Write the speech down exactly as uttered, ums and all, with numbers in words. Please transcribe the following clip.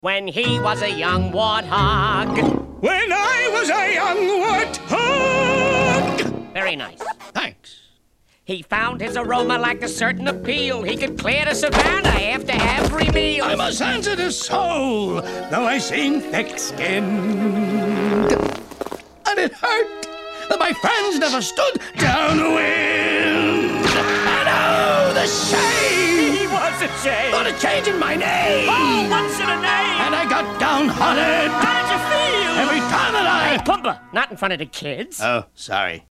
When he was a young warthog. When I was a young warthog! Very nice. Thanks. He found his aroma lacked a certain appeal. He could clear the savannah after every meal. I'm a sensitive soul, though I seem thick-skinned. And it hurt that my friends never stood downwind. And oh, the shame! He was a shame. What a change in my name! Oh, what's in a name? And I got downhearted. How did you feel? Every time that I... Hey, Pumbaa, not in front of the kids. Oh, sorry.